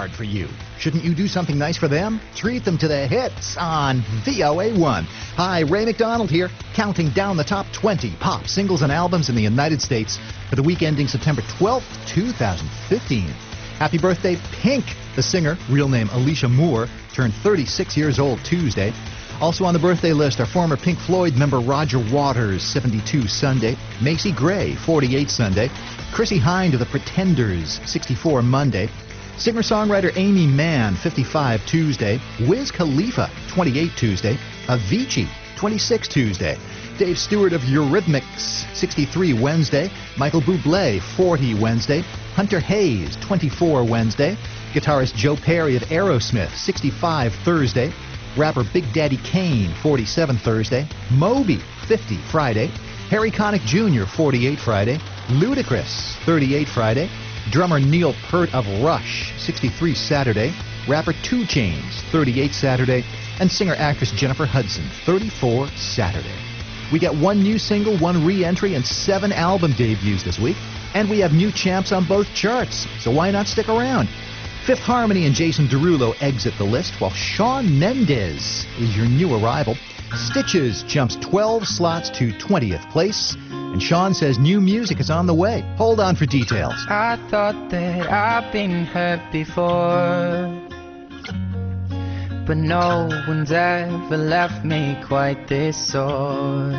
hard for you. Shouldn't you do something nice for them? Treat them to the hits on VOA1. Hi, Ray McDonald here, counting down the top 20 pop singles and albums in the United States for the week ending September 12th, 2015. Happy birthday, Pink. The singer, real name Alicia Moore, turned 36 years old Tuesday. Also on the birthday list are former Pink Floyd member Roger Waters, 72 Sunday, Macy Gray, 48 Sunday, Chrissie Hynde of the Pretenders, 64 Monday, singer-songwriter Amy Mann, 55 Tuesday, Wiz Khalifa, 28 Tuesday, Avicii, 26 Tuesday, Dave Stewart of Eurythmics, 63 Wednesday, Michael Bublé, 40 Wednesday, Hunter Hayes, 24 Wednesday, guitarist Joe Perry of Aerosmith, 65 Thursday, rapper Big Daddy Kane, 47 Thursday, Moby, 50 Friday, Harry Connick Jr., 48 Friday, Ludacris, 38 Friday, drummer Neil Peart of Rush, 63 Saturday, rapper 2 Chainz, 38 Saturday, and singer-actress Jennifer Hudson, 34 Saturday. We get 1 new single, 1 re-entry, and 7 album debuts this week, and we have new champs on both charts, so why not stick around? Fifth Harmony and Jason Derulo exit the list, while Shawn Mendes is your new arrival. Stitches jumps 12 slots to 20th place, and Shawn says new music is on the way. Hold on for details. I thought that I've been hurt before, but no one's ever left me quite this sore.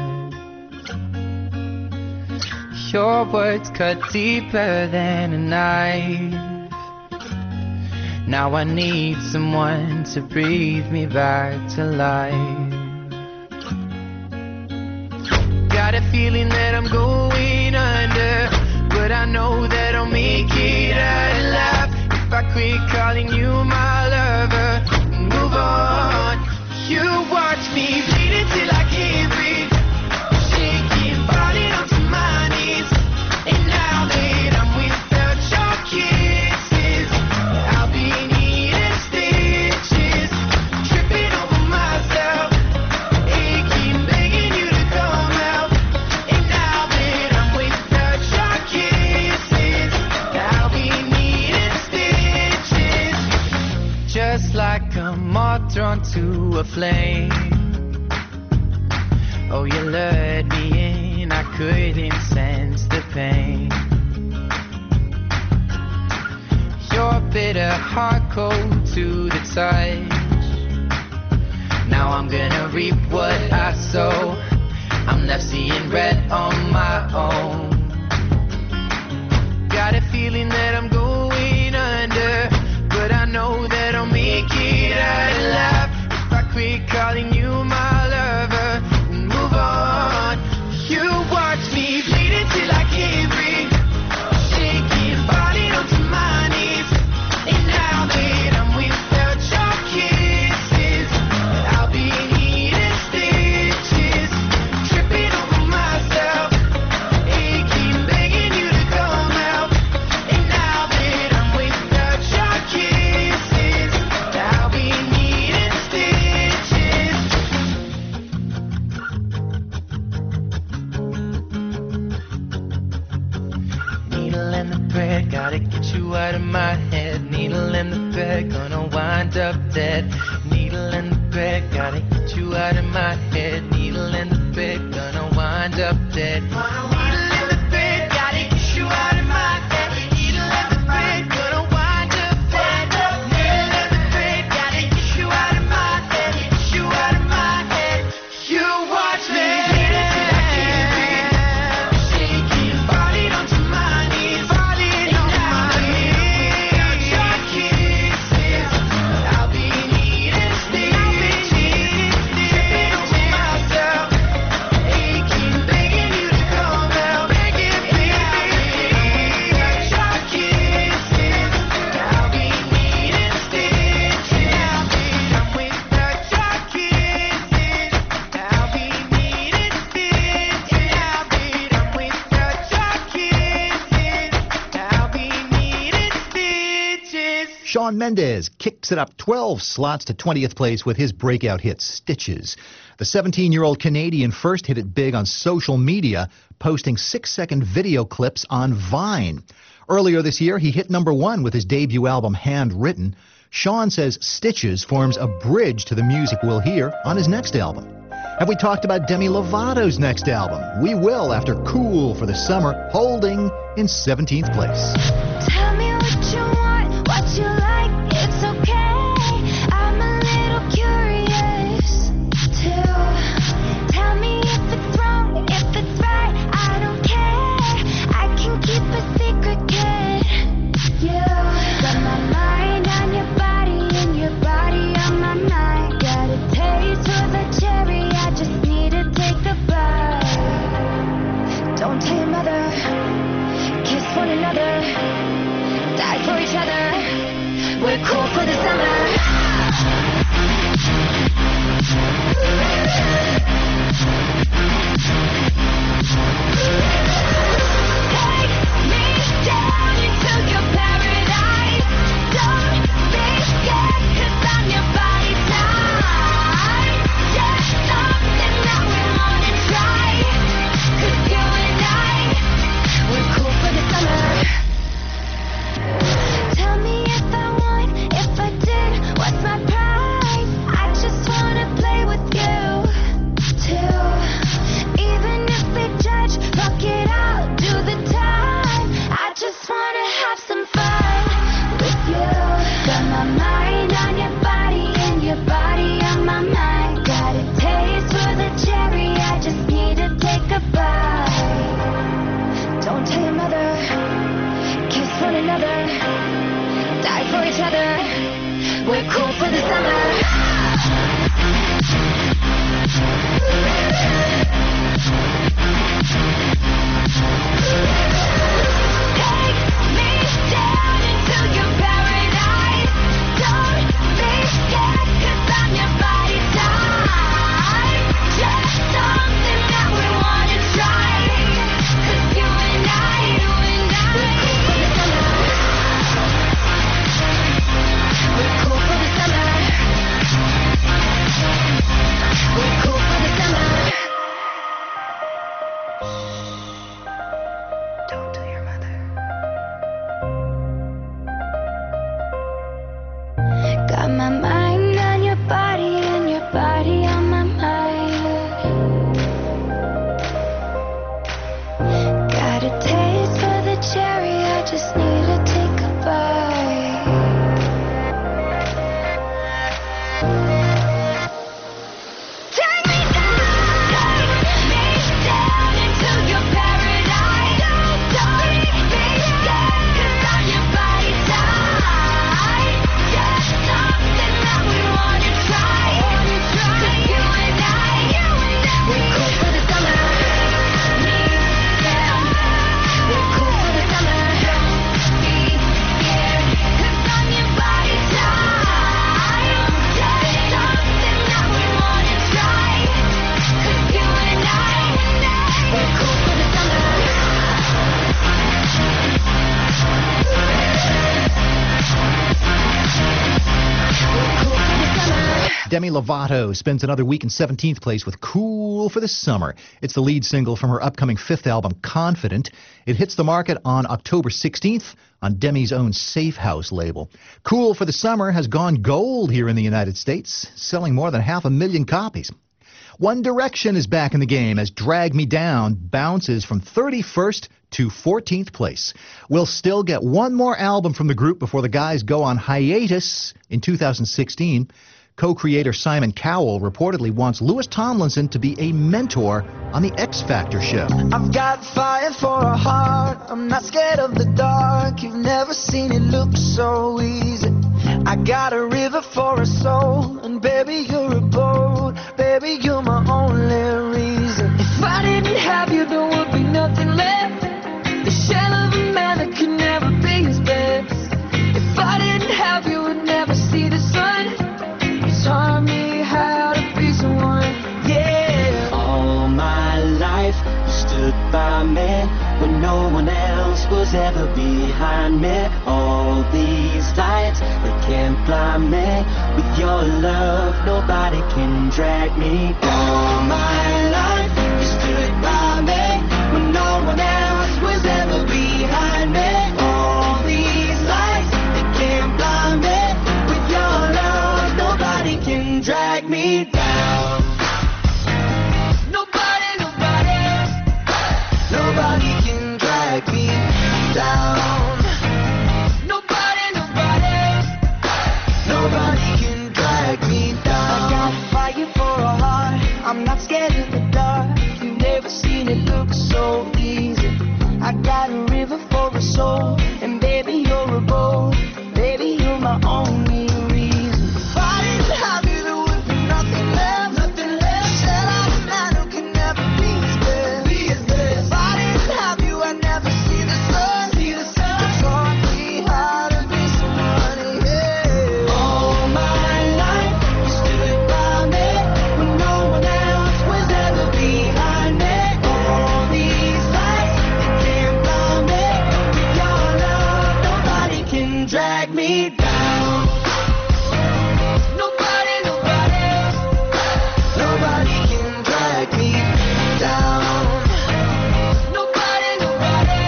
Your words cut deeper than a knife. Now I need someone to breathe me back to life. Got a feeling that I'm going under, but I know that I'll make it out alive if I quit calling you my lover and move on. You watch me bleed until I can't breathe, shaking, falling onto my knees. And now that I'm without your kisses, I'll be needing stitches, tripping over myself, aching, begging you to come out. And now that I'm without your kisses, I'll be needing stitches. Just like a moth drawn to a flame, oh, you lured me in, I couldn't sense the pain. Your bitter heart cold to the touch. Now I'm gonna reap what I sow. I'm left seeing red on my own. Got a feeling that I'm going under, but I know that I'll make it out alive if I quit calling you my lover and move on. You watch me bleed until I can't breathe, shaking, falling onto my knees. And now that I'm without your kisses, I'll be needing stitches, tripping over myself, aching, begging you to come out. And now that I'm without your kisses, I'll be needing stitches. Needle and the thread, gotta get you out of my head. Needle and the thread, gonna wind up dead. Needle and the thread, gotta get you out of my head. Needle and the thread, gonna wind up dead. Needle and the thread, gotta get you out of my head. Needle and the thread, gonna wind up dead. Needle and the thread, gotta get you out of my head. Get you out of my head. You watch me bleed until I can't breathe, shaking, falling onto my knees, falling on my knees. Your kisses, I'll be needing stitches, tripping over myself, aching, begging you to come out, begging, baby. Your kisses, I'll be needing stitches. I'm without your kisses, I'll be needing stitches. I'm without your kisses, I'll be needing stitches. Shawn Mendes kicks it up 12 slots to 20th place with his breakout hit, Stitches. The 17-year-old Canadian first hit it big on social media, posting 6-second video clips on Vine. Earlier this year, he hit #1 with his debut album, Handwritten. Sean says Stitches forms a bridge to the music we'll hear on his next album. Have we talked about Demi Lovato's next album? We will after Cool for the Summer, holding in 17th place. Tell me what you want, what you like, it's okay. I'm a little curious too. Tell me if it's wrong, if it's right, I don't care. I can keep a secret, kid. You got my mind on your body and your body on my mind. Got a taste for the cherry, I just need to take a bite. Don't tell your mother, kiss one another, die for each other. We're cool for the summer. Take me down into your paradise. Don't be scared, 'cause I'm your body type. Just something that we wanna try. 'Cause you and I, we're cool for the summer. Tell me if I won, if I did, what's my prize? I just wanna play with you, too. Even if they judge, fuck it, I'll do the time. I just wanna have some fun with you. Got my mind on your body and your body on my mind. Got a taste for the cherry, I just need to take a bite. Don't tell your mother, kiss one another, die for each other. We're cool for the summer. Take me down into your paradise. Don't be scared, 'cause I'm your body type. Just something that we wanna try. 'Cause you and I, we're cool for the summer. We're cool for the summer. We're cool for the summer. Don't tell your mother. Got my mind on your body and your body on my mind. Got a taste for the cherry, I just need to take a bite. Take me down into your paradise. Don't be scared, 'cause I'm your body type. Just something that we wanna try. 'Cause you and I, we're cool for the summer. Me, yeah, we're cool for the summer. Don't be scared, 'cause I'm your body type. Just something that we wanna try. 'Cause you and I, we're cool for the summer. We're cool for the summer. Demi Lovato spends another week in 17th place with Cool for the Summer. It's the lead single from her upcoming 5th album, Confident. It hits the market on October 16th on Demi's own Safe House label. Cool for the Summer has gone gold here in the United States, selling more than 500,000 copies. One Direction is back in the game as Drag Me Down bounces from 31st to 14th place. We'll still get one more album from the group before the guys go on hiatus in 2016. Co-creator Simon Cowell reportedly wants Louis Tomlinson to be a mentor on the X Factor show. I've got fire for a heart, I'm not scared of the dark. You've never seen it look so easy. I got a river for a soul, and baby you're a boat. Baby you're my only reason. If I didn't have you there would be nothing left. The shell of a man that could never be his best. If I didn't have you would never see the sun. You taught me how to be someone, yeah. All my life you stood by me when no one else was ever behind me. All these lights, they can't blind me. With your love, nobody can drag me. All my life you stood by me when no one else was ever behind me. All drag me down. Nobody, nobody, nobody can drag me down. Nobody, nobody, nobody can drag me down. I got fire for a heart, I'm not scared of the dark. You've never seen it look so easy. I got a river for a soul, and baby you're a boat. Baby you're my only reason. If I didn't have you, there would be nothing left, nothing left. Said I'm a man who can never be his best. If I didn't have you, I'd never see the sun. You taught me how to be somebody. Yeah. All my life, you stood by me when no one else was ever behind me. All these lights, they can't blind me. With your love, nobody can drag me down. Nobody, nobody, nobody can drag me down. Nobody, nobody,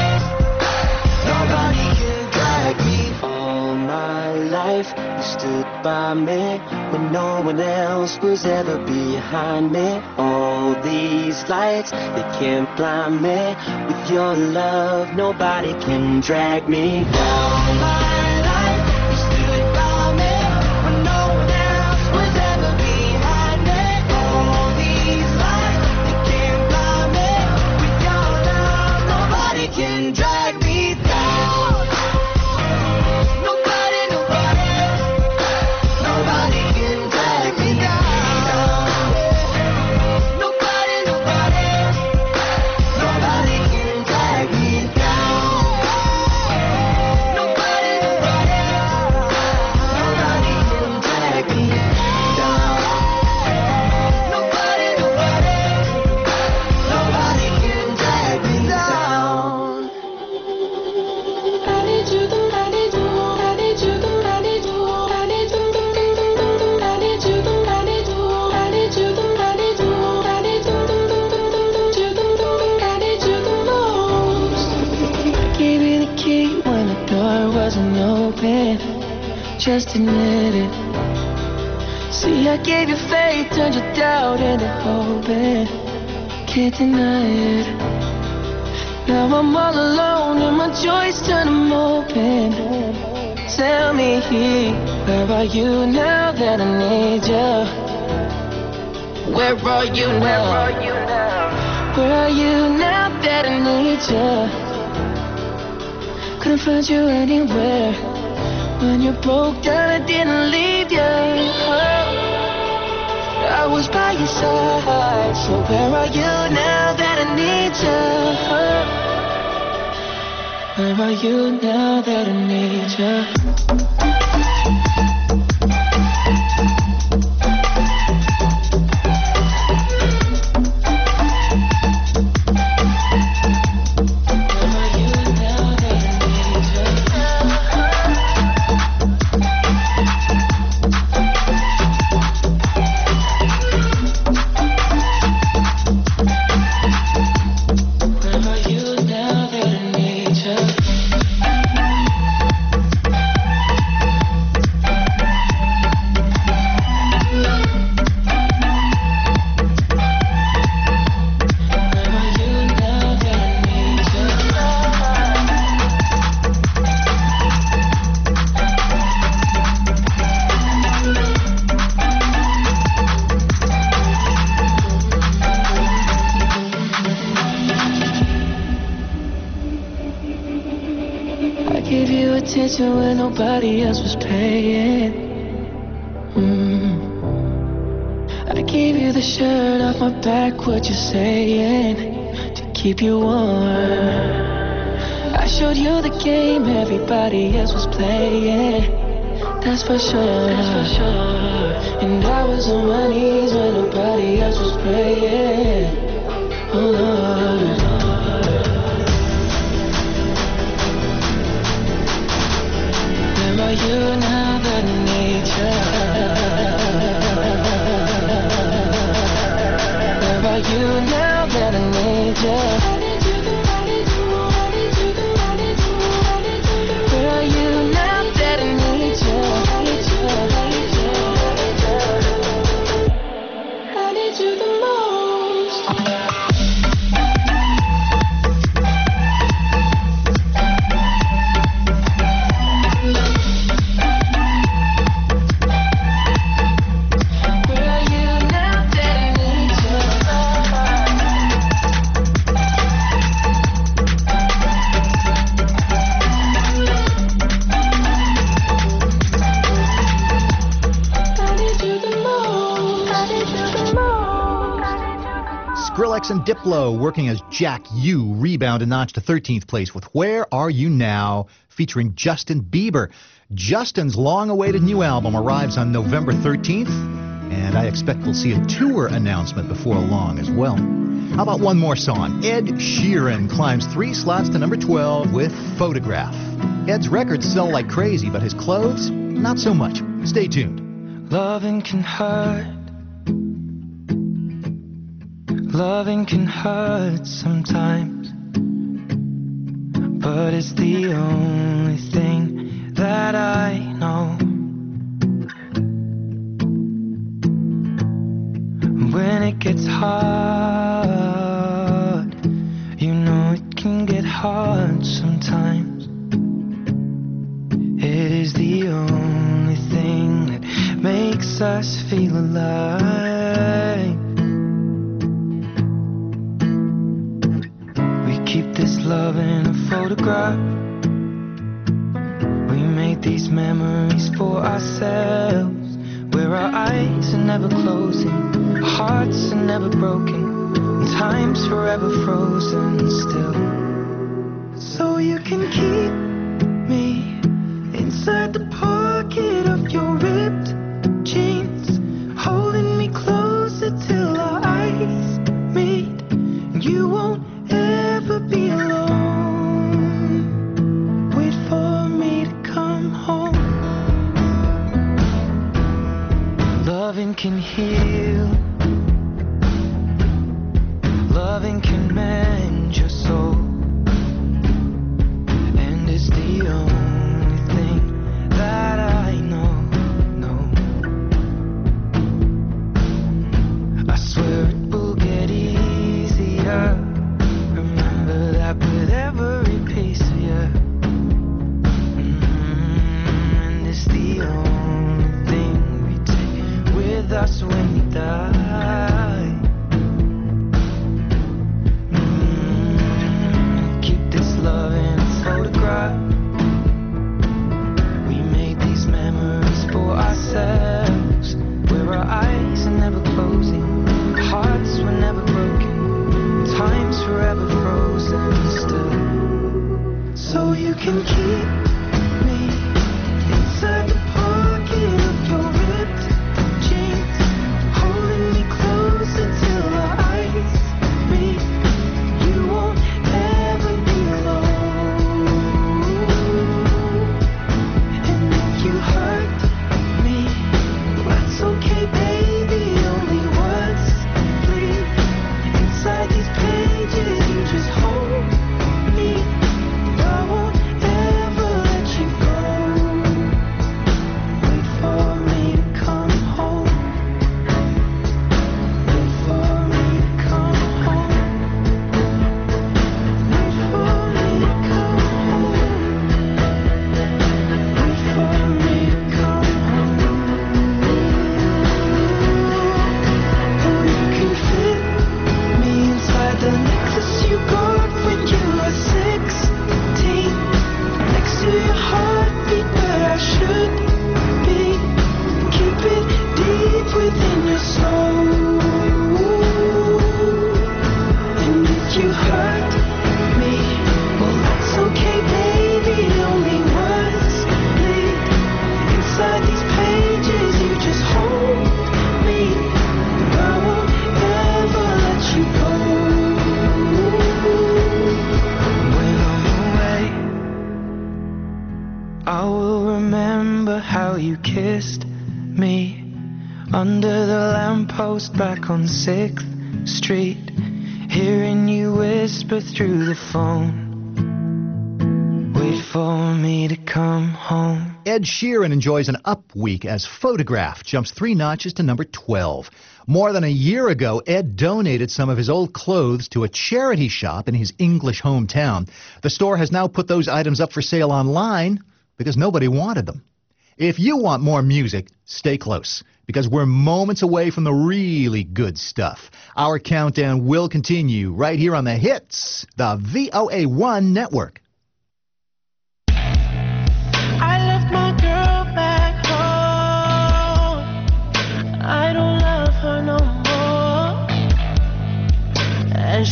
nobody can drag me. All my life, you stood by me when no one else was ever behind me. All these lights, they can't blind me. With your love, nobody can drag me down. All my life, you stood by me when no one else was ever behind me. All these lights, they can't blind me. With your love, nobody can drag me down. Nobody, nobody, nobody can drag me down. Nobody, nobody, nobody can drag me down. Nobody, nobody, nobody can drag me down. Nobody, nobody, nobody can drag me down. I need you, I need you, I need you, I need you, I need you, I need you, I need you, I need you, I need you, I need you the most. I gave you the key when the door wasn't open. Just admit it. See, I gave you faith, turned your doubt into hope. Can't deny it. Now I'm all alone and my joys turn them open. Tell me, where are you now that I need you? Where are you now? Where are you now that I need you? Couldn't find you anywhere. When you broke down, I didn't leave you. I was by your side. So where are you now that I need you? Where are you now that I need you? Attention when nobody else was paying. I gave you the shirt off my back, what you saying? To keep you warm. I showed you the game everybody else was playing. That's for sure. And I was on my knees when nobody else was praying. Oh Lord. Where are you now that I need you? Where are you now that I need you? Where are you now that I need you? Skrillex and Diplo working as Jack U rebound a notch to 13th place with Where Are You Now, featuring Justin Bieber. Justin's long-awaited new album arrives on November 13th, and I expect we'll see a tour announcement before long as well. How about one more song? Ed Sheeran climbs 3 slots to number 12 with Photograph. Ed's records sell like crazy, but his clothes, not so much. Stay tuned. Loving can hurt. Loving can hurt sometimes, but it's the only thing that I know. When it gets hard, you know it can get hard sometimes. It is the only thing that makes us feel alive. Keep this love in a photograph. We made these memories for ourselves, where our eyes are never closing, our hearts are never broken, and time's forever frozen still. So you can keep me inside the pocket of your ripped jeans, holding me closer till our eyes meet, and you won't ever be alone. Wait for me to come home. Loving can heal. Loving can mend your soul. And it's the only thing that I know. I swear it will get easier. With every piece of you, and it's the only thing we take with us when we die. Keep this love in a photograph. We made these memories for ourselves, where our eyes are never closing, our hearts were never broken, time's forever frozen still. So you can keep me inside the pocket of your ripped jeans, holding me closer till our eyes meet. You won't ever be alone. And if you hurt me, that's okay, baby. Only once, please. Inside these pages, you just hold me. I won't ever let you go. Wait for me to come home. Wait for me to come home. Wait for me to come home. Wait for me to come home. Oh, you can fit me inside the necklace you got when you were 16, next to your heartbeat where I should be. Keep it deep within your soul. And if you hurt me, well that's okay, baby. Only once, please. Inside these pages, you just hold me. I won't ever let you go. When I'm away, I will remember how you kissed me under the lamppost back on 6th Street, hearing you whisper through the phone. Wait for me to come home. Ed Sheeran enjoys an up week as Photograph jumps 3 notches to number 12. More than a year ago, Ed donated some of his old clothes to a charity shop in his English hometown. The store has now put those items up for sale online because nobody wanted them. If you want more music, stay close, because we're moments away from the really good stuff. Our countdown will continue right here on the hits, the VOA1 network. I left my girl back home. I don't love her no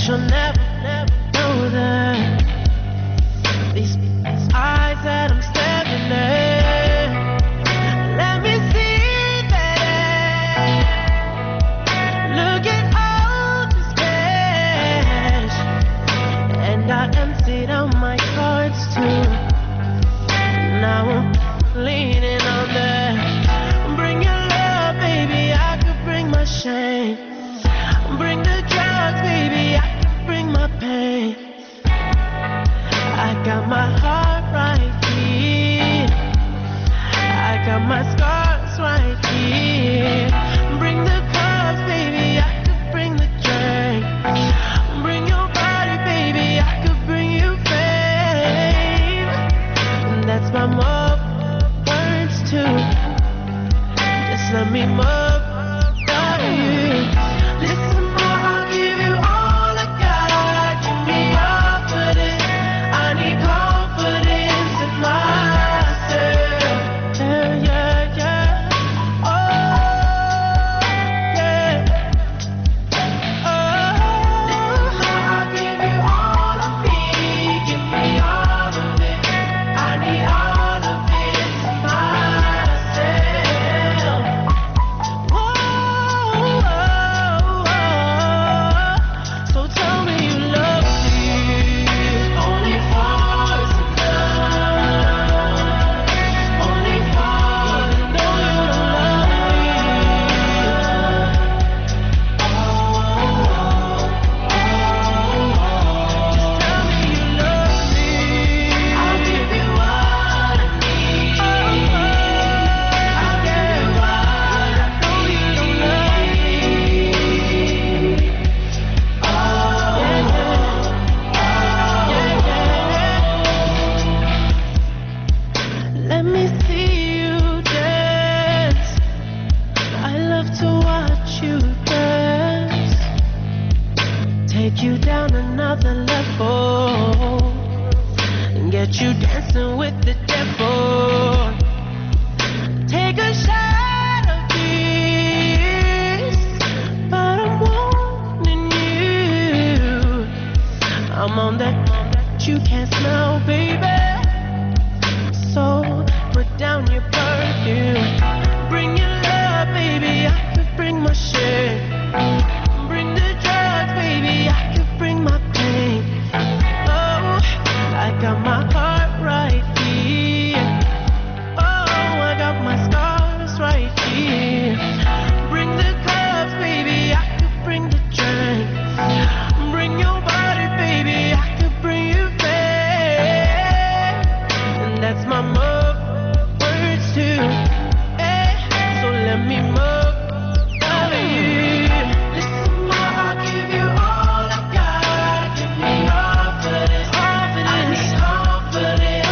she'll never know that these eyes that I'm staring at, let me see that. Look at all this cash, and I emptied out my cards too. Now I'm leaning on that. Bring your love, baby, I could bring my shame. Bring the drugs, baby, I could bring my pain. I got my heart right here, I got my scars right here. Bring the cups, baby, I could bring the drink. Bring your body, baby, I could bring you fame. And that's my words too. Just let me move you. Listen, boy, I'll give you all I got. Give me confidence. I need confidence in myself. Yeah, yeah, yeah. Oh, yeah. Oh, listen, boy, I'll give you all of me. Give me all of it. I need all of it in myself. Whoa, whoa, whoa. So tell me you love me. Only for tonight. Only for no, you don't love me. Just tell me you love me. I'll give you what I need. I'll give you what I know you don't love me. Let me see you dance. I love to watch you dance. Take you down another level and get you dancing with the devil. Take a shot of this, but I'm warning you. I'm on that you can't smell, baby. So put down your perfume. Bring your love, baby, I could bring my shit. Bring the drugs, baby, I could bring my pain. Oh, I got my heart right here. Oh, I got my scars right here. Bring the cups, baby, I could bring the drink. Bring your body, baby, I could bring you back. And that's my words too. Eh, so let me move over you. Listen, boy, I'll give you all I got. Give me confidence. I need confidence.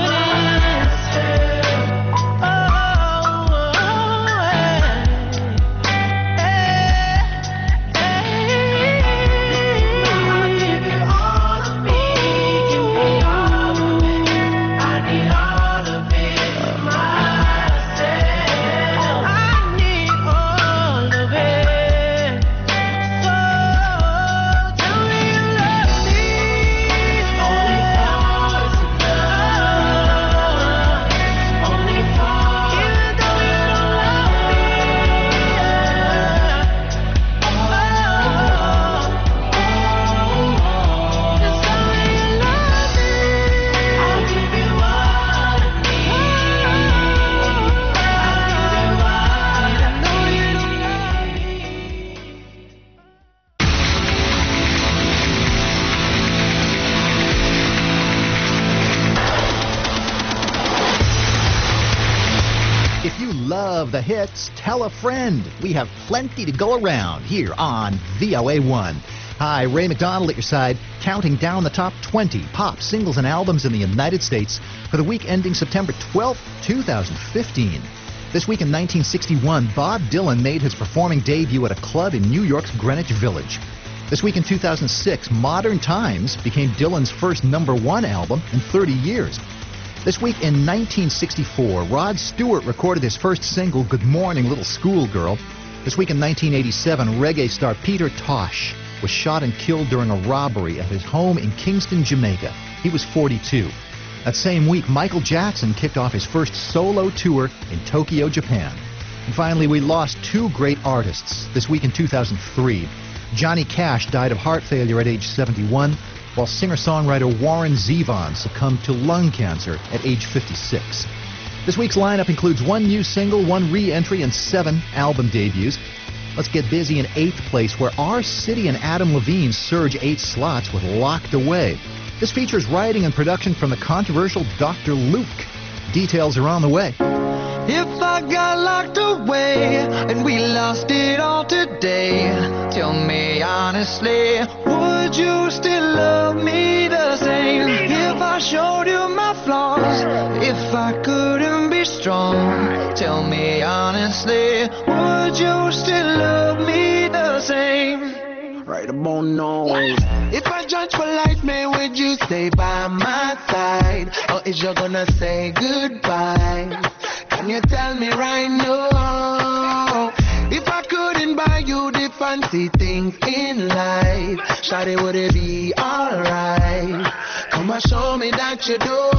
Oh, I'll give you all of me. Give me all of it. I need all of it for myself. I need all of it. So tell me you love me. Only for tonight. Only for even though you don't love me. Just tell me you love me. I'll give you what I need. I'll give you what I know you don't love me. If you love the hits, tell a friend. We have plenty to go around here on VOA1. Hi, Ray McDonald at your side, counting down the top 20 pop singles and albums in the United States for the week ending September 12th, 2015. This week in 1961, Bob Dylan made his performing debut at a club in New York's Greenwich Village. This week in 2006, Modern Times became Dylan's first #1 album in 30 years. This week in 1964, Rod Stewart recorded his first single, Good Morning Little Schoolgirl. This week in 1987, reggae star Peter Tosh was shot and killed during a robbery at his home in Kingston, Jamaica. He was 42. That same week, Michael Jackson kicked off his first solo tour in Tokyo, Japan. And finally, we lost two great artists this week in 2003. Johnny Cash died of heart failure at age 71, while singer-songwriter Warren Zevon succumbed to lung cancer at age 56. This week's lineup includes one new single, one re-entry, and 7 album debuts. Let's get busy in 8th place, where Our City and Adam Levine surge 8 slots with Locked Away. This features writing and production from the controversial Dr. Luke. Details are on the way. If I got locked away and we lost it all today, tell me honestly, would you still love me the same? If I showed you my flaws, if I couldn't be strong, tell me honestly, would you still love me the same? Right about now. If I judge for life, man, would you stay by my side? Or is you gonna say goodbye? Can you tell me right now? If I couldn't buy you the fancy things in life, shawty, would it be alright? Come and show me that you do.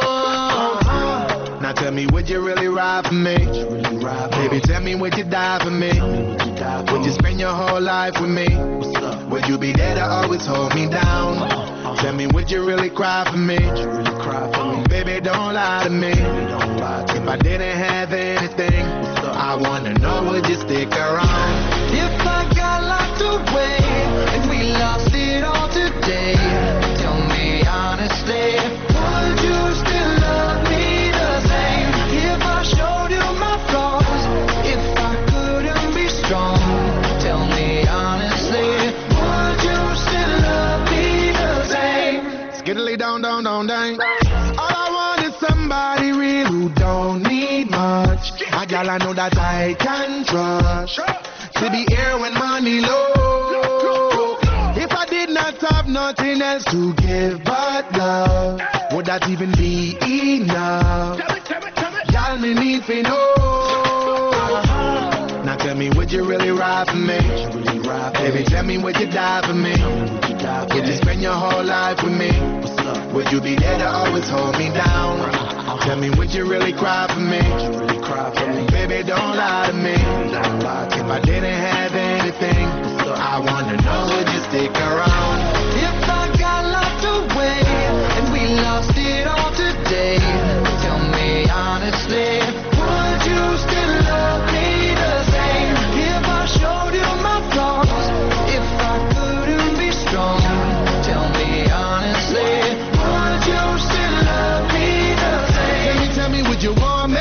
Now tell me, would you really ride for me? Baby, tell me, would you die for me? Would you spend your whole life with me? Would you be there to always hold me down? Tell me, would you really cry for me? Baby, don't lie to me. If I didn't have anything, I wanna know, would you stick around? If I got locked away and we lost it all today, tell me honestly, would you still love me the same? If I showed you my flaws, if I couldn't be strong, tell me honestly, would you still love me the same? Skiddly down, down, down, down. All I want is somebody real who don't need much. A gal I know that I can trust, to be here when money low. If I did not have nothing else to give but love, would that even be enough? Gal, me need to know. Now tell me, would you really ride for me? Baby, tell me, would you die for me? Would you spend your whole life with me? Would you be there to always hold me down? Tell me, would you really cry for me? Baby, don't lie to me. If I didn't have anything, I wanna know, would you stick around? If I got locked away and we lost it all today, tell me honestly, would you still love me the same? If I showed you my flaws, if I couldn't be strong, tell me honestly, would you still love me the same? Tell me, would you want me?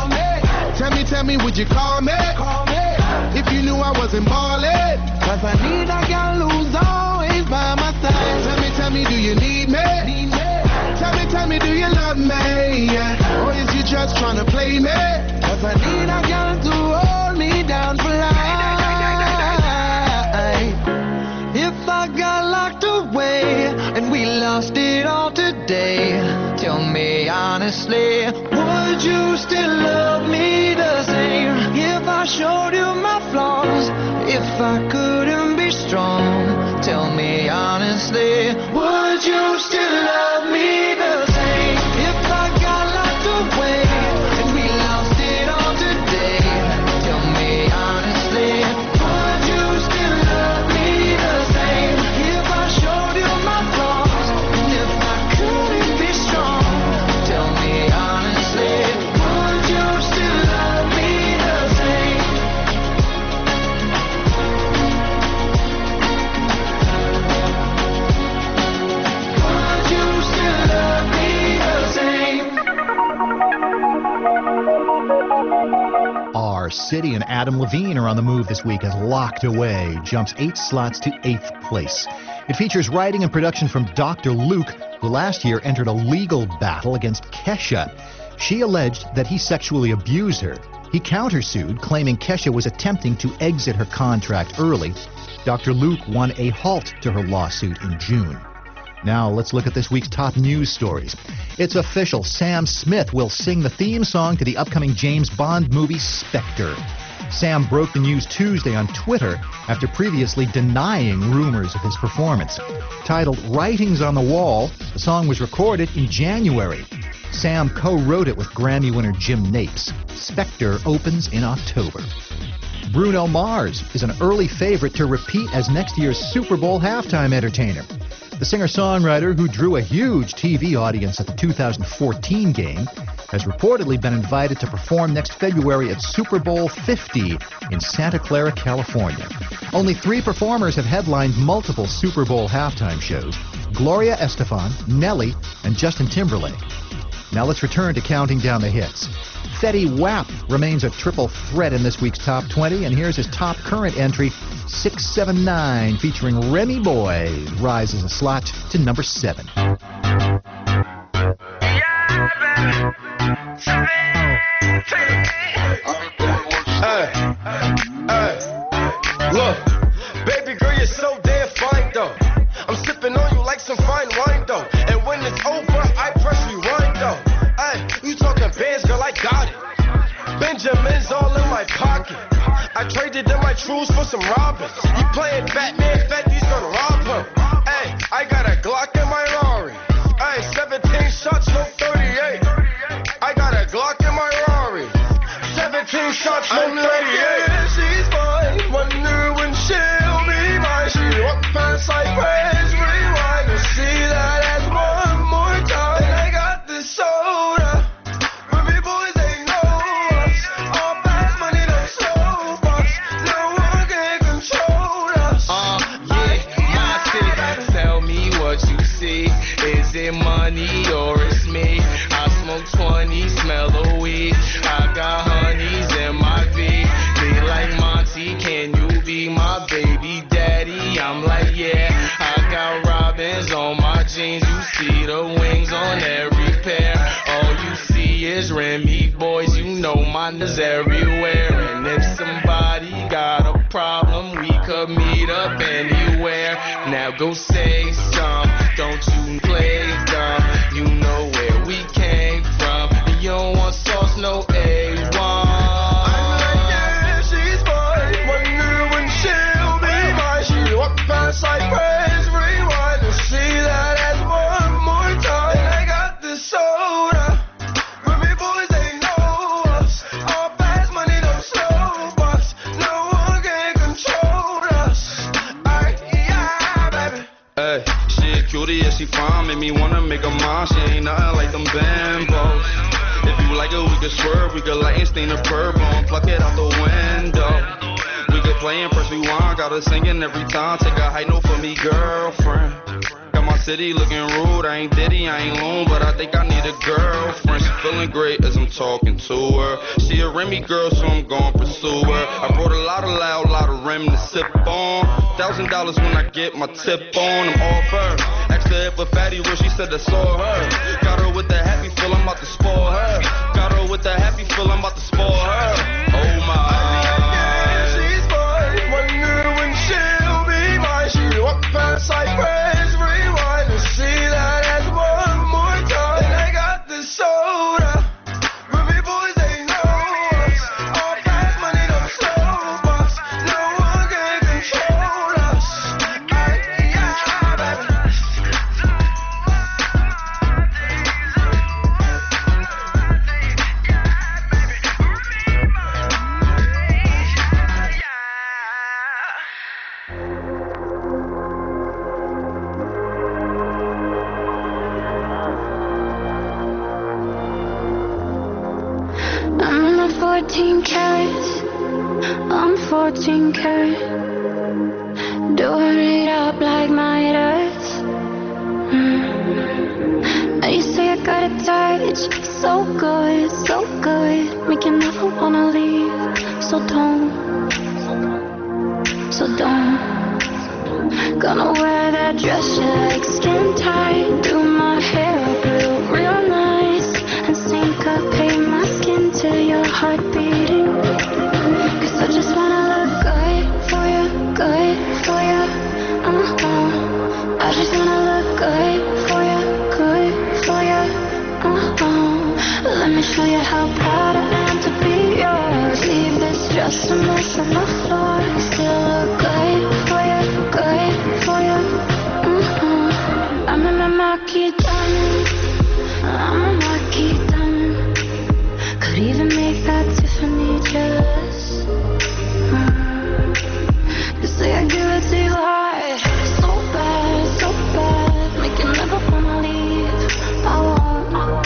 Tell me, would you call me? If you knew I wasn't ballin', 'cause I need a girl who's always by my side. Tell me, do you need me? Tell me, do you love me? Or is you just tryna play me? 'Cause I need a girl to hold me down for life. If I got locked away and we lost it all today, tell me honestly, would you still love me the same? If I showed you my flaws, if I couldn't be strong, tell me honestly, would you still love me the same? If I got locked away and we lost it all today, tell me honestly, would you still love me the same? If I showed you my flaws, and if I couldn't be strong, tell me honestly, would you still love me the same? Would you still love me the same? Our City and Adam Levine are on the move this week as Locked Away jumps 8 slots to 8th place. It features writing and production from Dr. Luke, who last year entered a legal battle against Kesha. She alleged that he sexually abused her. He countersued, claiming Kesha was attempting to exit her contract early. Dr. Luke won a halt to her lawsuit in June. Now let's look at this week's top news stories. It's official. Sam Smith will sing the theme song to the upcoming James Bond movie Spectre. Sam broke the news Tuesday on Twitter after previously denying rumors of his performance. Titled Writings on the Wall, the song was recorded in January. Sam co-wrote it with Grammy winner Jim Napes. Spectre opens in October. Bruno Mars is an early favorite to repeat as next year's Super Bowl halftime entertainer. The singer-songwriter, who drew a huge TV audience at the 2014 game, has reportedly been invited to perform next February at Super Bowl 50 in Santa Clara, California. Only 3 performers have headlined multiple Super Bowl halftime shows: Gloria Estefan, Nelly, and Justin Timberlake. Now let's return to counting down the hits. Fetty Wap remains a triple threat in this week's Top 20, and here's his top current entry, 679, featuring Remy Boy, rises a slot to number 7. Look, baby girl, you're so damn fine, though. I'm sipping on you like some fine wine, though. And when it's over, I press rewind, though. Ay, you talking bands, girl, I got it. Benjamin's all in my pocket. I traded in my trues for some Robins. You playing Batman, Fetty's gonna rob him. Ay, I got a Glock in my Rari. Ay, 17 shots, no 38. I got a Glock in my Rari. 17 shots, no 38. Yeah, she's fine. Wonder when she'll be mine. She walk past like praise, rewind and see that as one more time. And I got this soda. Remy boys, they know us. All fast money, no slow bucks. No one can control us. Yeah, my city. Tell me what you see. Is it money or it's me? I smoke 20, smell the weed. I got honeys in my V. They like Monty, can you be my baby daddy? I'm like, yeah. I got robins on my jeans. You see the wings on every pair. All you see is Remy boys. You know mine is everywhere. And if somebody got a problem, we could meet up anywhere. Now go say some. Don't you play dumb. You know where we came from. You don't want sauce, no A1. I'm like, yeah, she's fine. Wonder when she'll be mine. She walk past like praise, rewind and see that as one more time. And I got this soda. Remy boys, they know us. All fast money, no slow bucks. No one can control us. Yeah, baby. Hey, she a cutie, yeah, she fine, make me wanna make her mine. She ain't nothing like them bambos. If you like it, we could swerve, we could light and stain the purple and pluck it out the window. We could play and press rewind, got her singing every time. Take a high note for me, girlfriend. Got my city looking rude, I ain't Diddy, I ain't loon, but I think I need a girlfriend. She feeling great as I'm talking to her. She a Remy girl, so I'm gon' pursue her. I brought a lot of loud, lot of Rem to sip on. $1,000 when I get my tip on, I'm off her. Asked her if a fatty real, she said I saw her. Got her with the happy feel, I'm about to spoil her. Got her with the happy feel, I'm about to spoil her. Oh my. Yeah, she's fine. Wonder when she'll be mine. She walk past like praise, rewind and see that as one more time. And I got this soda. Remy boys, they know us. All fast money, no slow bucks. No one can control us. Yeah, baby. I'm in a 14 carats. I'm 14 karat. Doing it up like my earth. And you say I got a touch, so good, so good. Make you never wanna leave. So don't. Gonna wear that dress you like, skin tight. Do my hair up real nice. And syncopate my skin to your heart beating. Cause I just wanna look good for you, good for you. I just wanna look good for you, good for you. Let me show you how proud I am to be yours. Leave this dress a mess on the floor. Still look good for you, good for you. I'm in my marquee diamond. I'm a marquee diamond. Could even make that Tiffany jealous. You say I give it to you hard, so bad, make you never wanna leave. I won't.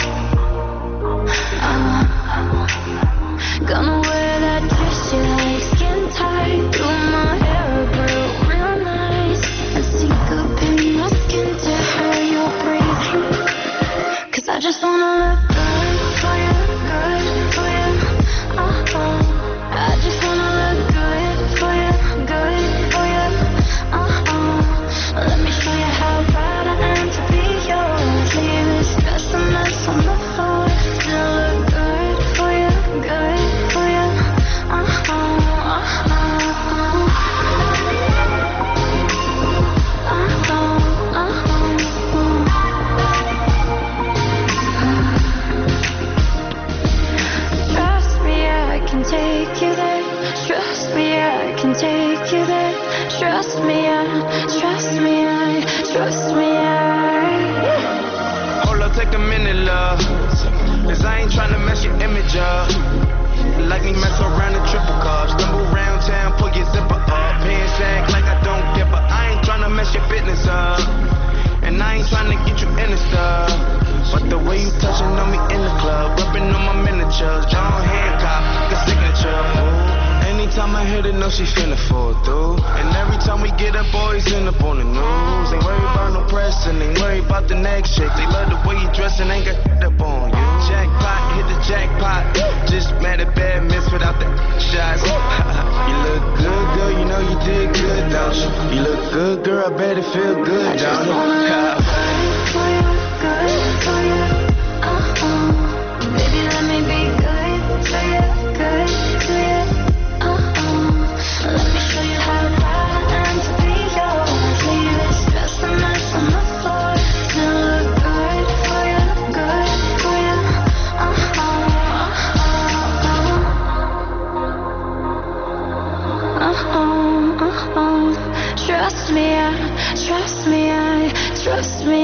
Gonna wear that dress you like, skin tight, do my hair real, real nice, and sink up in my skin to hear your breathing. 'Cause I just wanna look good for you, good for you. I just wanna look good for you, good for you. Let me show you how proud I am to be yours. Leave this dress a mess on the floor. Still look good for you, good for you. Trust me, I can take you there. Trust me, I can take you there. Trust me, trust me, trust me, Hold up, take a minute, love. 'Cause I ain't tryna mess your image up. Like me mess around the triple cup. Stumble around town, pull your zipper up. Pants act like I don't give a. I ain't tryna mess your business up. And I ain't tryna get you in the stuff. But the way you touching on me in the club, rubbing on my miniatures, John Hancock, the signature. Ooh. Anytime I hit it, know she finna fall through. And every time we get up, boys end up on the news. Ain't worried about no pressing, ain't worried about the next chick. They love the way you dressing, ain't got up on you. Jackpot, hit the jackpot. Just mad at bad miss without the shots. You look good, girl, you know you did good, don't you? You look good, girl, I bet it feel good, don't you? for you, good for you. Baby, let me be good for you, good for you. Let me show you how proud I am to be yours. Leave this dress a mess on the floor. Still look good for you, good for you. Trust me, trust me, trust me.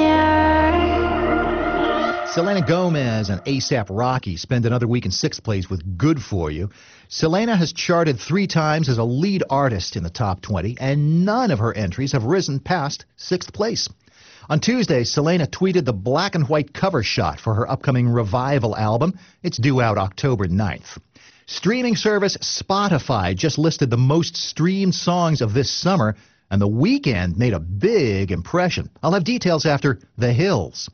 Selena Gomez and A$AP Rocky spend another week in 6th place with Good For You. Selena has charted 3 times as a lead artist in the top 20, and none of her entries have risen past 6th place. On Tuesday, Selena tweeted the black and white cover shot for her upcoming Revival album. It's due out October 9th. Streaming service Spotify just listed the most streamed songs of this summer, and The Weeknd made a big impression. I'll have details after The Hills.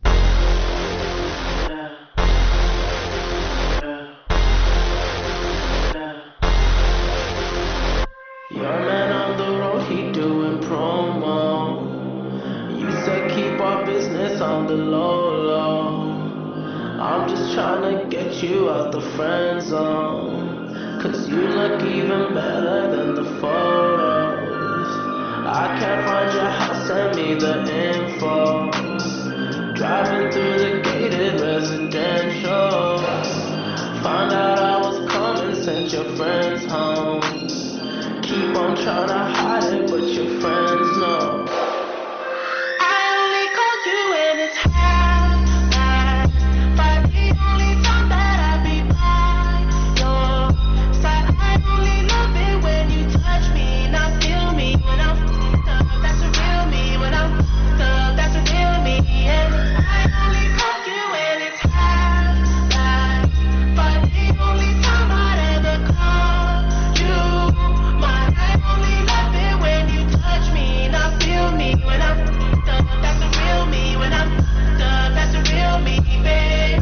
Your man on the road, he doing promo. You said keep our business on the low. I'm just trying to get you out the friend zone. 'Cause you look even better than the photos. I can't find your house, send me the info. Driving through the gated residential. Found out I was coming, sent your friends home. Keep on trying to hide it, but your friends know. I only called you when it's half-life, but the only time that I be by your side. I only love it when you touch me, not feel me when I'm f***ed up. That's a real me when I'm f***ed up. That's a real me. And I only called you when it's half-life, but the only time I'd ever call you. I only love it when you touch me, not feel me when I'm f***ed up. That's a real me when I'm f***ed up. That's a real me, babe.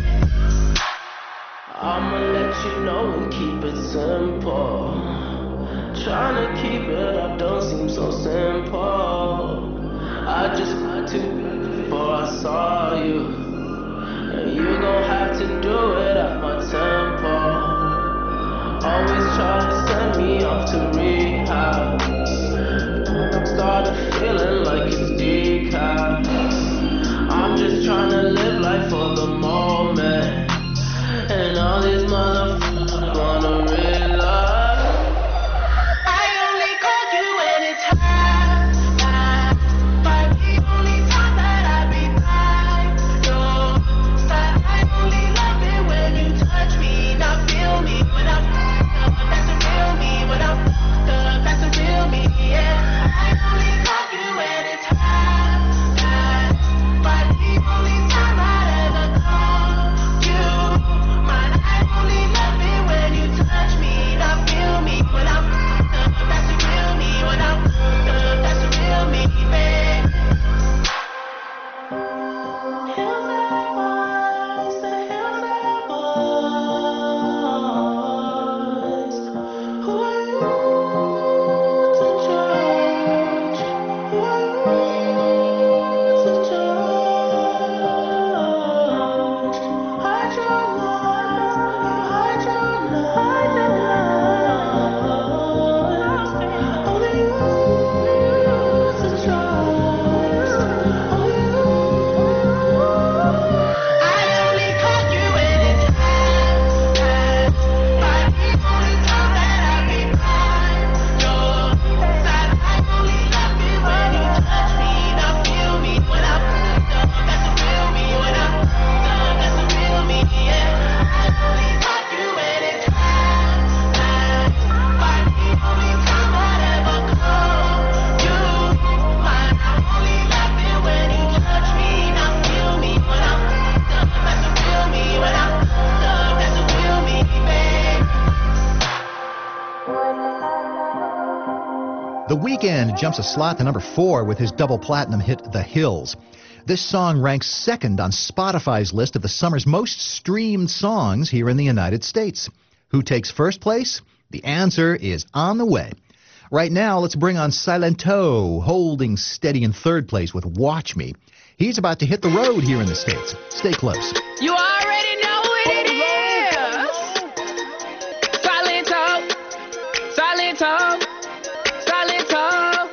I'ma let you know and keep it simple. Trying to keep it up don't seem so simple. I just got to before I saw you, and you gon' have to do it at my tempo. Always try to send me off to rehab. Started feeling like it's decaf. I'm just trying to live life for the moment. And all these motherfuckers wanna realize Weeknd jumps a slot to number 4 with his double platinum hit The Hills. This song ranks second on Spotify's list of the summer's most streamed songs here in the United States. Who takes first place? The answer is on the way. Right now, let's bring on Silento, holding steady in third place with Watch Me. He's about to hit the road here in the States. Stay close. You already know what it is. Silento, Silento, Silento.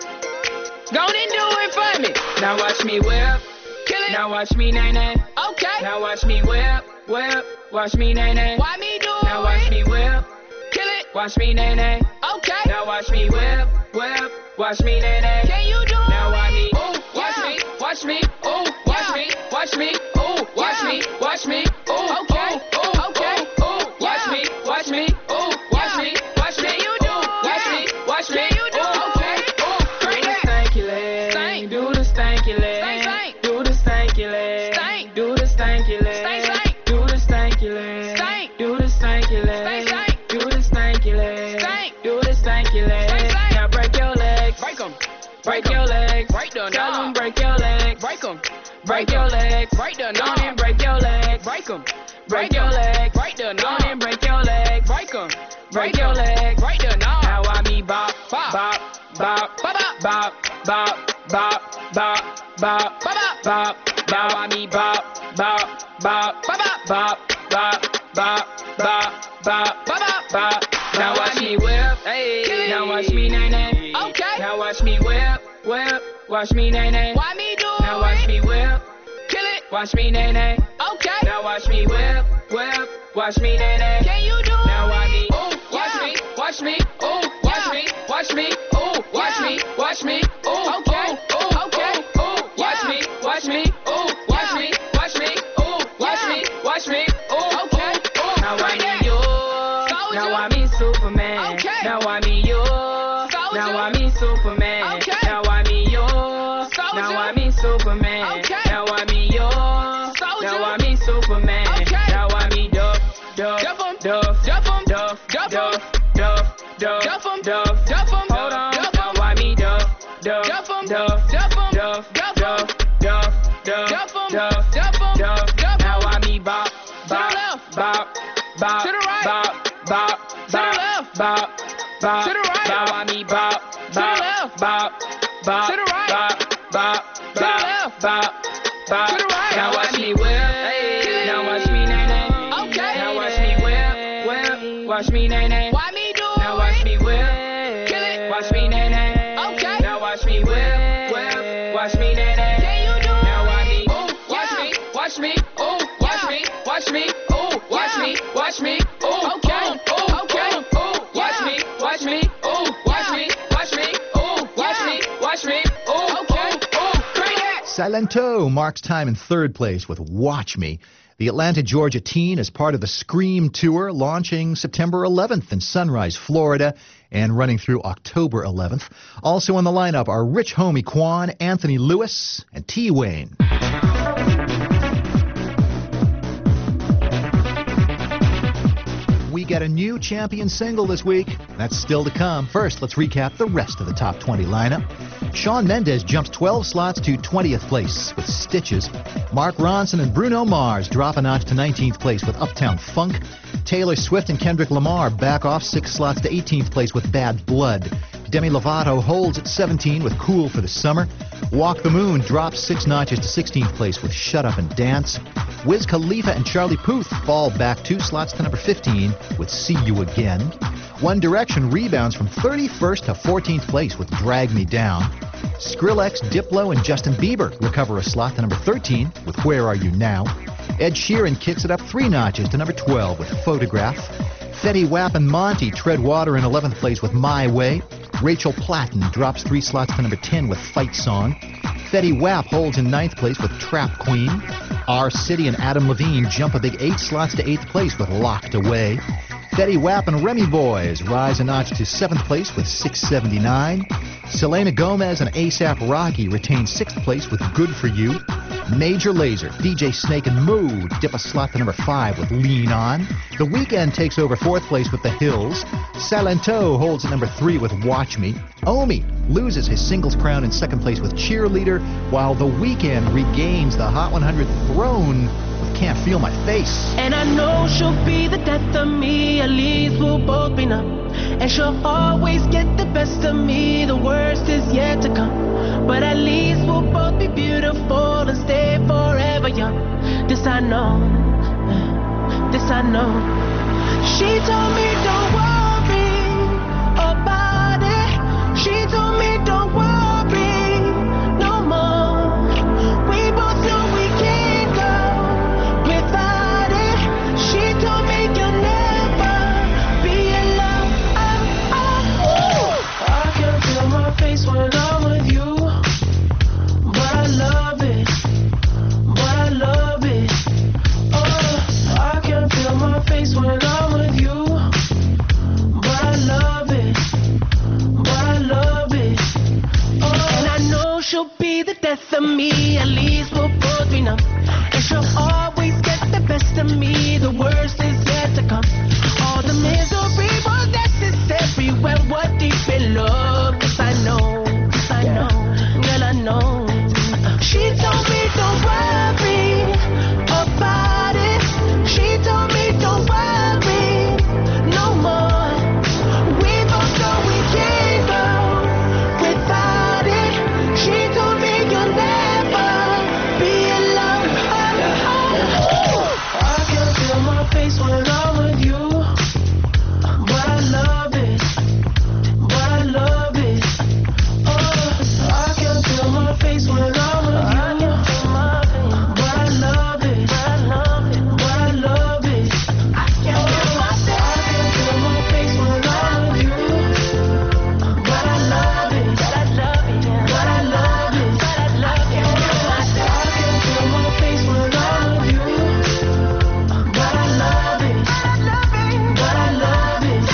Go on and do it for me. Now watch me whip. Kill it. Now watch me nay-nay. Okay. Now watch me whip, whip. Watch me nay-nay. Why me do it? Now watch me whip. Kill it. Watch me nay-nay. Okay. Now watch me whip, whip. Watch me nay-nay. Can you do it? Now watch me. Ooh, watch me. Watch me. Ooh, watch me. Watch me. Ooh, watch me. Watch me. Ooh, okay. Ooh, okay. Ooh, watch me. Watch me. Ooh, watch me. Watch me. You do. Watch me. Watch me. You do. Okay. Ooh, great. Stanky leg. Do the stanky leg. Do the stanky leg. Do the stanky leg. Do the stanky leg. Do the stanky leg. Do the stanky leg. Do the stanky leg. Now break your legs. Break them. Break your legs. Break them. Tell them break your legs. Break them. Break your legs. Break them. Go and break your legs. Break them. Break your legs. Break them. Go and break your legs. Break them. Break your legs. Break them. Now I me bop, bop, bop, bop, bop, bop, bop, bop, bop, bop, bop. Now I me bop, bop, bop, bop, bop, bop, bop, bop, bop, bop, bop. Now watch me whip. Hey. Now watch me nay-nay. Okay. Now watch me whip, whip. Watch me nay-nay. Why me do it? Now watch me whip. Kill it. Watch me nay-nay. Okay. Now watch me whip, whip. Watch me nay-nay. Can you do it? Now watch me. Ooh, watch me. Watch me. Ooh, watch me. Watch me. Ooh, watch me. Watch me. Ooh, okay. Ooh, okay. Ooh, watch me. Watch me. Ooh, watch me. Watch me. Ooh, watch me. Watch me. Ooh, okay. Ooh, now I me you. Now I me Superman. Okay. Now I me you. Now I me Superman. Okay. Now I me you. Now I me Superman. Okay. Now I me you. Now I me Superman. Okay. Now I me Duff, Duff, Duff, Duff, Duff, Duff, Duff, Duff, Duff, Duff, Duff. Hold on. Now I me Duff, Duff, Duff, Duff, Duff, Duff, Duff, Duff, Duff, Duff. Now I me bop, bop, bop, bop, to the right, bop, bop, to the left, bop, bop, to the right. Now I me bop, bop, bop, bop, to the right, bop, bop, to the left, bop, bop, to the right. Now watch me whip, now watch me nay-nay. Okay. Now watch me whip, whip. Watch me nay-nay. Why me do it? Now watch me whip, kill it. Watch me nay-nay. Okay. Now watch me whip, whip. Watch me nay-nay. Can you do it? Now watch me. Ooh, watch me. Watch me. Ooh, watch me. Watch me. Ooh, watch me. Watch me. Ooh, okay. Ooh, okay. Ooh, watch me. Watch me. Ooh, watch me. Watch me. Ooh, watch me. Watch me. Ooh, okay. Ooh, great. Silento marks time in third place with Watch Me. The Atlanta, Georgia teen is part of the Scream Tour, launching September 11th in Sunrise, Florida, and running through October 11th. Also in the lineup are Rich Homie Quan, Anthony Lewis, and T-Wayne. We get a new champion single this week. That's still to come. First, let's recap the rest of the top 20 lineup. Shawn Mendes jumps 12 slots to 20th place with Stitches. Mark Ronson and Bruno Mars drop a notch to 19th place with Uptown Funk. Taylor Swift and Kendrick Lamar back off 6 slots to 18th place with Bad Blood. Demi Lovato holds at 17 with Cool for the Summer. Walk the Moon drops 6 notches to 16th place with Shut Up and Dance. Wiz Khalifa and Charlie Puth fall back 2 slots to number 15 with See You Again. One Direction rebounds from 31st to 14th place with Drag Me Down. Skrillex, Diplo, and Justin Bieber recover a slot to number 13 with Where Are You Now. Ed Sheeran kicks it up 3 notches to number 12 with Photograph. Fetty Wap and Monty tread water in 11th place with My Way. Rachel Platten drops 3 slots to number 10 with Fight Song. Fetty Wap holds in 9th place with Trap Queen. R. City and Adam Levine jump a big 8 slots to 8th place with Locked Away. Fetty Wap and Remy Boys rise a notch to 7th place with 679. Selena Gomez and A$AP Rocky retain 6th place with Good For You. Major Lazer, DJ Snake, and Mood dip a slot to number 5 with Lean On. The Weeknd takes over 4th place with The Hills. Salento holds at number 3 with Watch Me. Omi loses his singles crown in 2nd place with Cheerleader, while The Weeknd regains the Hot 100 throne with Can't Feel My Face. And I know she'll be the death of me, at least we'll both be numb. And she'll always get the best of me, the worst is yet to come. But at least we'll both be beautiful and stay forever young. This I know, this I know. She told me don't worry about it. She told me don't worry no more. We both know we can't go without it. She told me you'll never be alone. I can feel my face when I'm with you, but I love it, but I love it. Oh, I can feel my face when I'm with you, but I love it, but I love it. Oh, and I know she'll be the death of me, at least we'll both be numb. And she'll always get the best of me, the worst is yet to come. All the misery was necessary when we're deep in love. Cause I know, girl, I know. She told me don't worry about it. She told me don't worry no more. We both know we can't go without it. She told me you'll never be alone. I can feel my face when I'm with you, but I love it, but I love it. Oh, I can feel my face when I'm with you, but I love it, but I love it. I can feel my face when I'm with you, but I love it, but I love it, but I love it, but I love it. I can feel my face when I'm with you, but I love it, but I love it.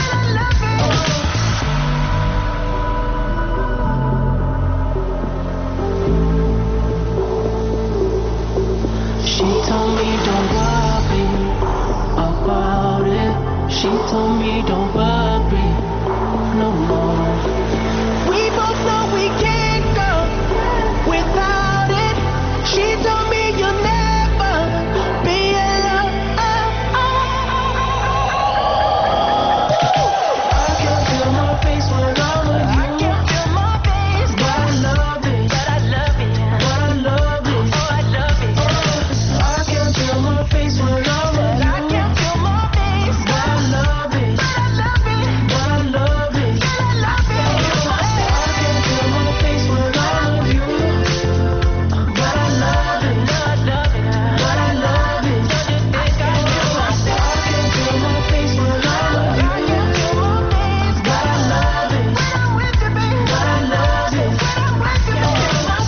She told me don't worry about it. She told me don't worry no more. We both know we can't go without it. She told me you'll never be alone. I can feel my face when I'm with you. But I love it, but I love it, but I love it. Oh, I love it. I can feel my face when I'm with you. I can feel my face, but I love it, but I love it, but I love it. I love it. I can feel my face when I'm with you, but I love it, but I love it. I can feel my face when I'm with you. I can feel my face, but I love it, when I'm with you, baby. But I love it, when I'm with you, baby.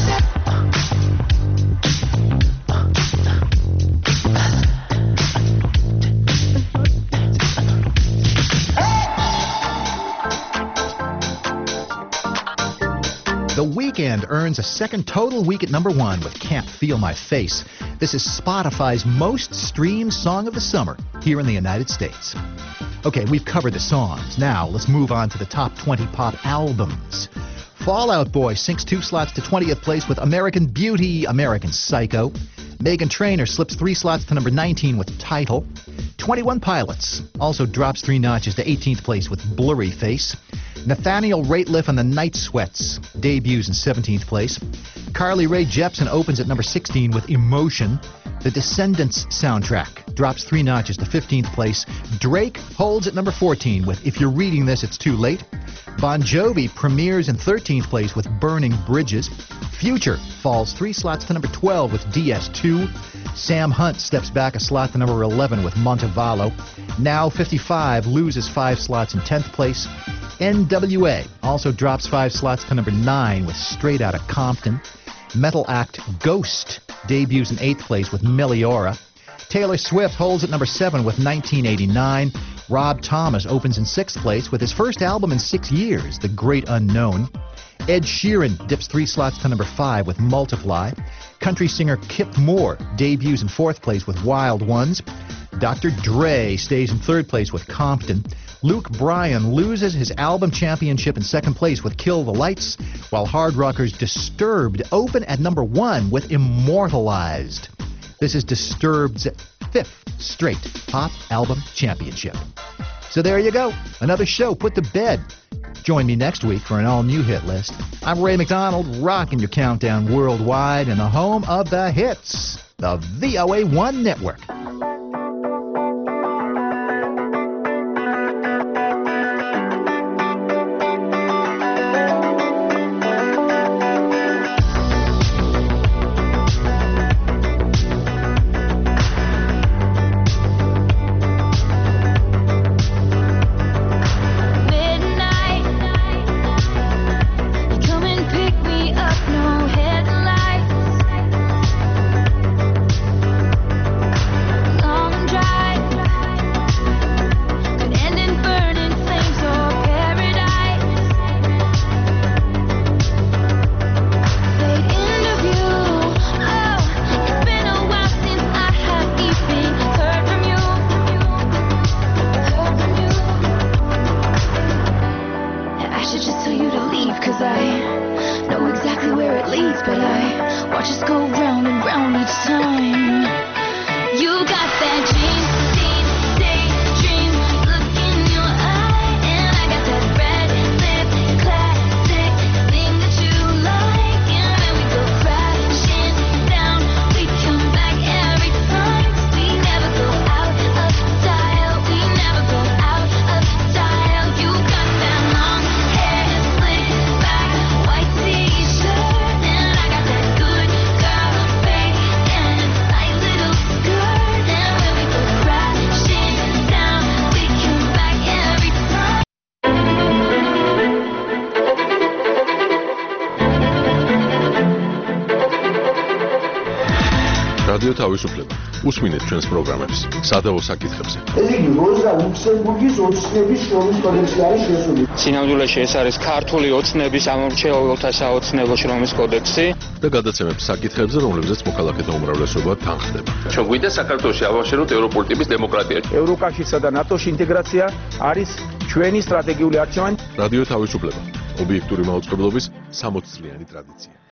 The Weeknd earns a second total week at number 1 with Can't Feel My Face. This is Spotify's most streamed song of the summer here in the United States. Okay, we've covered the songs. Now, let's move on to the top 20 pop albums. Fall Out Boy sinks 2 slots to 20th place with American Beauty, American Psycho. Meghan Trainor slips 3 slots to number 19 with Title. 21 Pilots also drops 3 notches to 18th place with Blurry Face. Nathaniel Rateliff and the Night Sweats debuts in 17th place. Carly Rae Jepsen opens at number 16 with Emotion. The Descendants soundtrack drops 3 notches to 15th place. Drake holds at number 14 with If You're Reading This, It's Too Late. Bon Jovi premieres in 13th place with Burning Bridges. Future falls 3 slots to number 12 with DS2. Sam Hunt steps back a slot to number 11 with Montevallo. Now 55 loses 5 slots in 10th place. NWA also drops 5 slots to number 9 with Straight Outta Compton. Metal act Ghost debuts in 8th place with Meliora. Taylor Swift holds at number 7 with 1989. Rob Thomas opens in 6th place with his first album in 6 years, The Great Unknown. Ed Sheeran dips 3 slots to number 5 with Multiply. Country singer Kip Moore debuts in 4th place with Wild Ones. Dr. Dre stays in 3rd place with Compton. Luke Bryan loses his album championship in 2nd place with Kill the Lights, while hard rockers Disturbed open at number 1 with Immortalized. This is Disturbed's 5th straight pop album championship. So there you go, another show put to bed. Join me next week for an all-new hit list. I'm Ray McDonald, rocking your countdown worldwide in the home of the hits, the VOA1 Network. რადიო თავისუფლება. უსმინეთ ჩვენს პროგრამებს სადავო საკითხებზე. ეს იგი როზა ლუქსემბურგის ოცნების შრომის კოდექსი არის შესული. სინამდვილეში ეს არის ქართული ოცნების ამომრჩეველთა საოცნებო შრომის კოდექსი და გადაცემებს საკითხებზე, რომლებზეც მოქალაქეთა უმრავლესობა თანხდება. ჩვენ გვინდა საქართველოში ავაშენოთ ევროპული ტიპის დემოკრატია. ევროკავშირსა და ნატოში ინტეგრაცია არის ჩვენი სტრატეგიული არჩევანი. რადიო თავისუფლება. ობიექტური მაუწყებლობის 60 წლიანი ტრადიცია.